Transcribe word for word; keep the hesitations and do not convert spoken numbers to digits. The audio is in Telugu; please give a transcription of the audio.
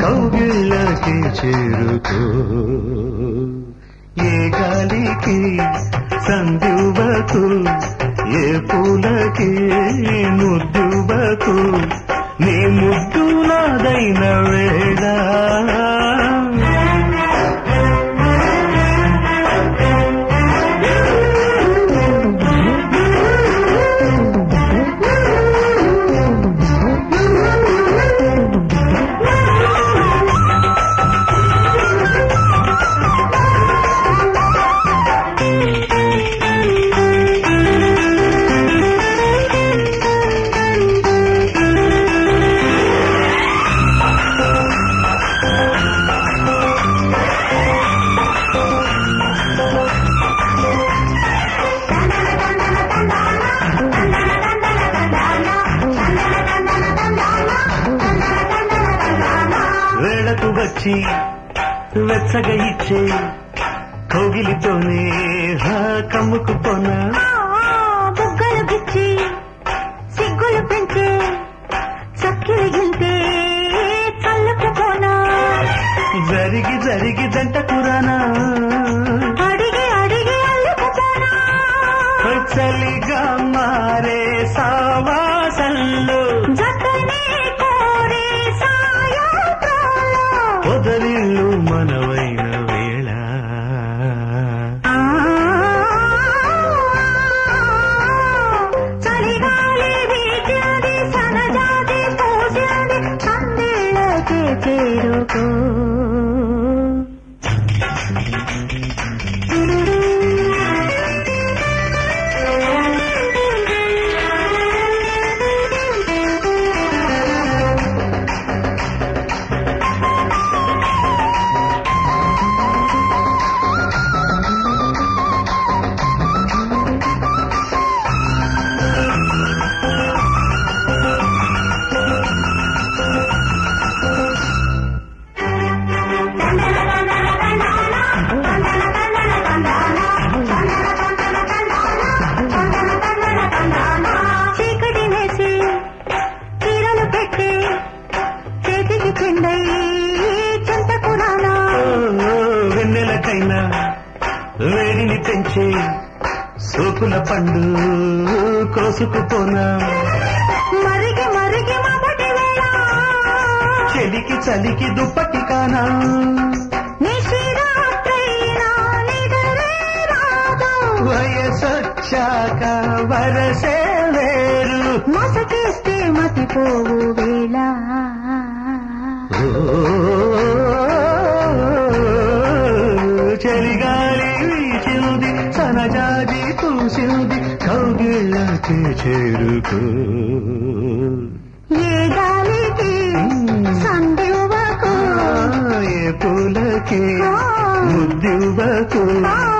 కౌగిళ్ళకి చేరుకో. ఏ గాలికి సందువకు, ఏ పూలకి ముద్దువకు, నీ ముద్దు నాదైన వేళ వేళకు వచ్చి వెచ్చగా ఇచ్చే కౌగిలితోనే కమ్ముకుపోనా. బుగ్గలు గిచ్చి సిగ్గులు పెంచే చక్కెర గింతే చల్లుకుపోనా. జరిగి జరిగి జంట కురానా, అడిగి అడిగి అల్లుకుపోనా. చలిగా మారే సావాసంలో జతనే కోరే సాయంత్రాల్లో పొదరిల్లు మనవైన వేళ. చలిగాలి వీచింది సనజాతి పూసింది సందేళ్ళకే చేరుకో. చీకటి వేసి చీరలు పెట్టి చేతికి చిందై చింతకురానా. వెన్నెలకైనా వేడిని పెంచే సోకుల పండు కోసుకుపోనా. మరిగి మరిగి మొదటి వేళ చెలికి చలికి దుప్పటి కానా. నిశిరాత్రైనా నిదురే రాదు. వయసొచ్చాక వరసే వేరు. మసకేస్తే మతిపోవు వేళ. చలిగాలి వీచింది సనజాజి పూసింది కౌగిళ్ళకి చేరుకో. ఏ గాలికి సందివ్వకు, ఏ పూలకి ముద్దివ్వకు,